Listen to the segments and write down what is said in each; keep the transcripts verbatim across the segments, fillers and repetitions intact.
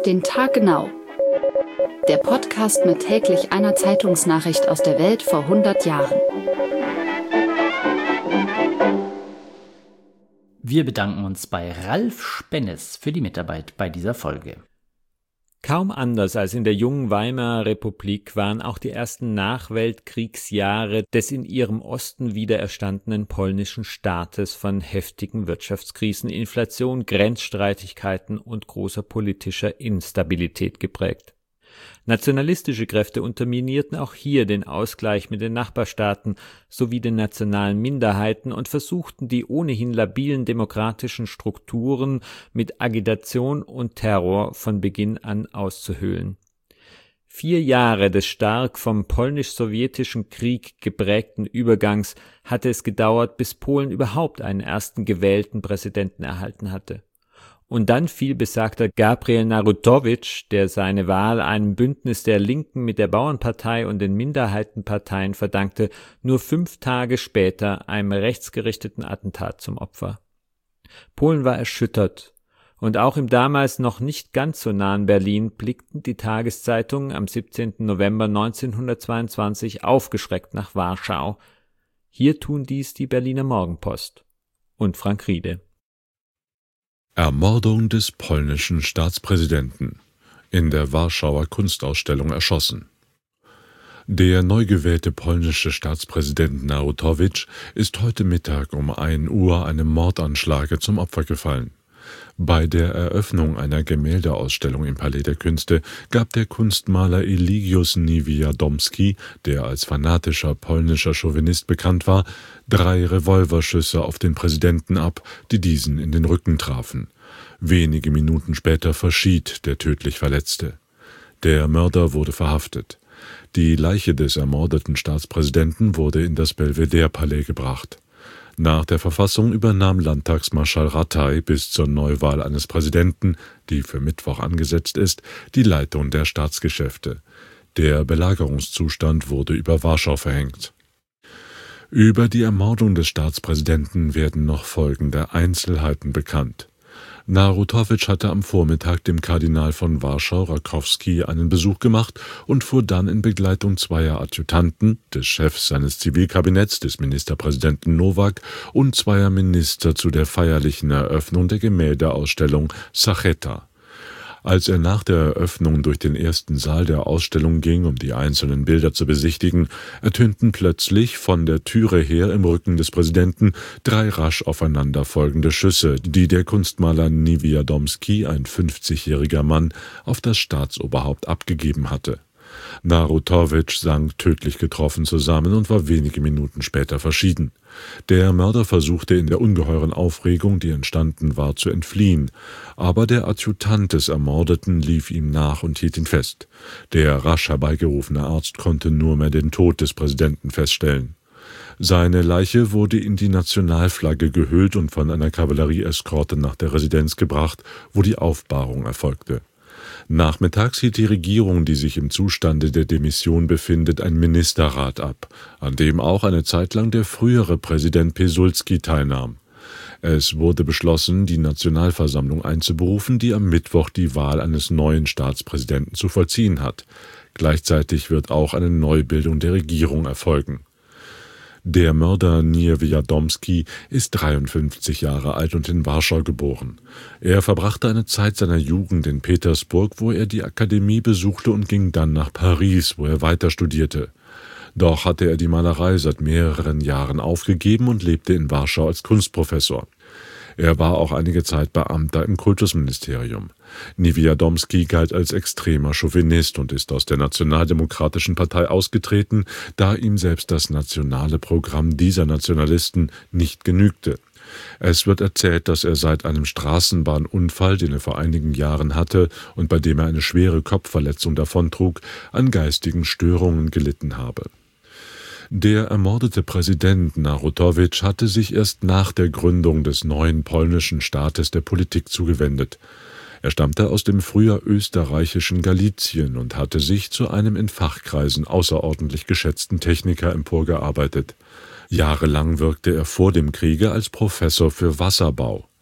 Auf den Tag genau. Der Podcast mit täglich einer Zeitungsnachricht aus der Welt vor hundert Jahren. Wir bedanken uns bei Ralf Spennes für die Mitarbeit bei dieser Folge. Kaum anders als in der jungen Weimarer Republik waren auch die ersten Nachweltkriegsjahre des in ihrem Osten wiedererstandenen polnischen Staates von heftigen Wirtschaftskrisen, Inflation, Grenzstreitigkeiten und großer politischer Instabilität geprägt. Nationalistische Kräfte unterminierten auch hier den Ausgleich mit den Nachbarstaaten sowie den nationalen Minderheiten und versuchten die ohnehin labilen demokratischen Strukturen mit Agitation und Terror von Beginn an auszuhöhlen. Vier Jahre des stark vom polnisch-sowjetischen Krieg geprägten Übergangs hatte es gedauert, bis Polen überhaupt einen ersten gewählten Präsidenten erhalten hatte. Und dann fiel besagter Gabriel Narutowicz, der seine Wahl einem Bündnis der Linken mit der Bauernpartei und den Minderheitenparteien verdankte, nur fünf Tage später einem rechtsgerichteten Attentat zum Opfer. Polen war erschüttert, und auch im damals noch nicht ganz so nahen Berlin blickten die Tageszeitungen am siebzehnten November neunzehnhundertzweiundzwanzig aufgeschreckt nach Warschau. Hier tun dies die Berliner Morgenpost und Frank Riede. Ermordung des polnischen Staatspräsidenten, in der Warschauer Kunstausstellung erschossen. Der neu gewählte polnische Staatspräsident Narutowicz ist heute Mittag um ein Uhr einem Mordanschlag zum Opfer gefallen. Bei der Eröffnung einer Gemäldeausstellung im Palais der Künste gab der Kunstmaler Eligius Niewiadomski, der als fanatischer polnischer Chauvinist bekannt war, drei Revolverschüsse auf den Präsidenten ab, die diesen in den Rücken trafen. Wenige Minuten später verschied der tödlich Verletzte. Der Mörder wurde verhaftet. Die Leiche des ermordeten Staatspräsidenten wurde in das Belvedere-Palais gebracht. Nach der Verfassung übernahm Landtagsmarschall Rataj bis zur Neuwahl eines Präsidenten, die für Mittwoch angesetzt ist, die Leitung der Staatsgeschäfte. Der Belagerungszustand wurde über Warschau verhängt. Über die Ermordung des Staatspräsidenten werden noch folgende Einzelheiten bekannt. Narutowicz hatte am Vormittag dem Kardinal von Warschau, Rakowski, einen Besuch gemacht und fuhr dann in Begleitung zweier Adjutanten, des Chefs seines Zivilkabinetts, des Ministerpräsidenten Nowak und zweier Minister zu der feierlichen Eröffnung der Gemäldeausstellung Szacheta. Als er nach der Eröffnung durch den ersten Saal der Ausstellung ging, um die einzelnen Bilder zu besichtigen, ertönten plötzlich von der Türe her im Rücken des Präsidenten drei rasch aufeinanderfolgende Schüsse, die der Kunstmaler Niewiadomski, ein fünfzigjähriger Mann, auf das Staatsoberhaupt abgegeben hatte. Narutowicz sank tödlich getroffen zusammen und war wenige Minuten später verschieden. Der Mörder versuchte in der ungeheuren Aufregung, die entstanden war, zu entfliehen, aber der Adjutant des Ermordeten lief ihm nach und hielt ihn fest. Der rasch herbeigerufene Arzt konnte nur mehr den Tod des Präsidenten feststellen. Seine Leiche wurde in die Nationalflagge gehüllt und von einer Kavallerieeskorte nach der Residenz gebracht, wo die Aufbahrung erfolgte. Nachmittags hielt die Regierung, die sich im Zustande der Demission befindet, ein Ministerrat ab, an dem auch eine Zeit lang der frühere Präsident Piłsudski teilnahm. Es wurde beschlossen, die Nationalversammlung einzuberufen, die am Mittwoch die Wahl eines neuen Staatspräsidenten zu vollziehen hat. Gleichzeitig wird auch eine Neubildung der Regierung erfolgen. Der Mörder Niewiadomski ist dreiundfünfzig Jahre alt und in Warschau geboren. Er verbrachte eine Zeit seiner Jugend in Petersburg, wo er die Akademie besuchte und ging dann nach Paris, wo er weiter studierte. Doch hatte er die Malerei seit mehreren Jahren aufgegeben und lebte in Warschau als Kunstprofessor. Er war auch einige Zeit Beamter im Kultusministerium. Niewiadomski galt als extremer Chauvinist und ist aus der Nationaldemokratischen Partei ausgetreten, da ihm selbst das nationale Programm dieser Nationalisten nicht genügte. Es wird erzählt, dass er seit einem Straßenbahnunfall, den er vor einigen Jahren hatte und bei dem er eine schwere Kopfverletzung davontrug, an geistigen Störungen gelitten habe. Der ermordete Präsident Narutowicz hatte sich erst nach der Gründung des neuen polnischen Staates der Politik zugewendet. Er stammte aus dem früher österreichischen Galizien und hatte sich zu einem in Fachkreisen außerordentlich geschätzten Techniker emporgearbeitet. Jahrelang wirkte er vor dem Kriege als Professor für Wasserbau,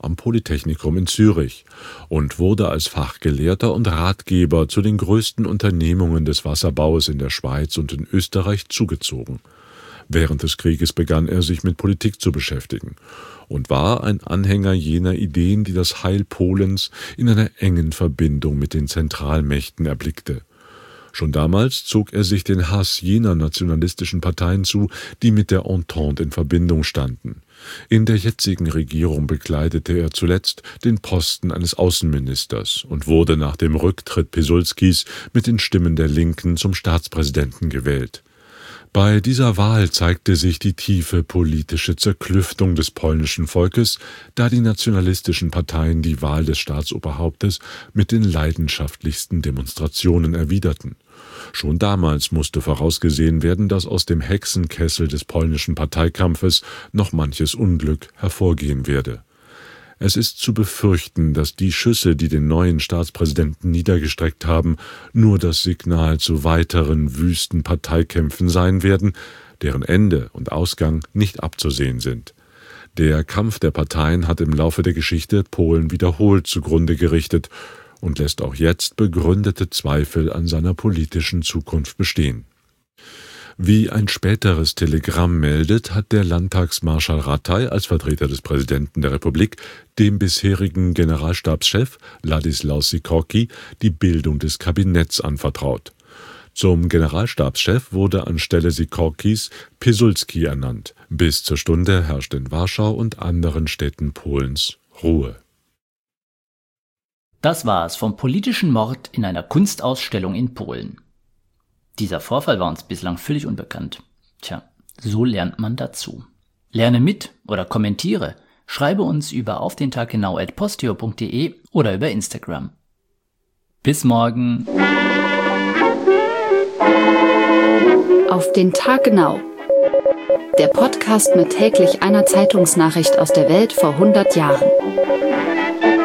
am Polytechnikum in Zürich und wurde als Fachgelehrter und Ratgeber zu den größten Unternehmungen des Wasserbaues in der Schweiz und in Österreich zugezogen. Während des Krieges begann er sich mit Politik zu beschäftigen und war ein Anhänger jener Ideen, die das Heil Polens in einer engen Verbindung mit den Zentralmächten erblickte. Schon damals zog er sich den Hass jener nationalistischen Parteien zu, die mit der Entente in Verbindung standen. In der jetzigen Regierung bekleidete er zuletzt den Posten eines Außenministers und wurde nach dem Rücktritt Pisulskis mit den Stimmen der Linken zum Staatspräsidenten gewählt. Bei dieser Wahl zeigte sich die tiefe politische Zerklüftung des polnischen Volkes, da die nationalistischen Parteien die Wahl des Staatsoberhauptes mit den leidenschaftlichsten Demonstrationen erwiderten. Schon damals musste vorausgesehen werden, dass aus dem Hexenkessel des polnischen Parteikampfes noch manches Unglück hervorgehen werde. Es ist zu befürchten, dass die Schüsse, die den neuen Staatspräsidenten niedergestreckt haben, nur das Signal zu weiteren wüsten Parteikämpfen sein werden, deren Ende und Ausgang nicht abzusehen sind. Der Kampf der Parteien hat im Laufe der Geschichte Polen wiederholt zugrunde gerichtet und lässt auch jetzt begründete Zweifel an seiner politischen Zukunft bestehen. Wie ein späteres Telegramm meldet, hat der Landtagsmarschall Rataj als Vertreter des Präsidenten der Republik dem bisherigen Generalstabschef Ladislaus Sikorski die Bildung des Kabinetts anvertraut. Zum Generalstabschef wurde anstelle Sikorskis Pisulski ernannt. Bis zur Stunde herrscht in Warschau und anderen Städten Polens Ruhe. Das war es vom politischen Mord in einer Kunstausstellung in Polen. Dieser Vorfall war uns bislang völlig unbekannt. Tja, so lernt man dazu. Lerne mit oder kommentiere. Schreibe uns über auf den Tag genau at posteo punkt de oder über Instagram. Bis morgen. Auf den Tag genau. Der Podcast mit täglich einer Zeitungsnachricht aus der Welt vor hundert Jahren.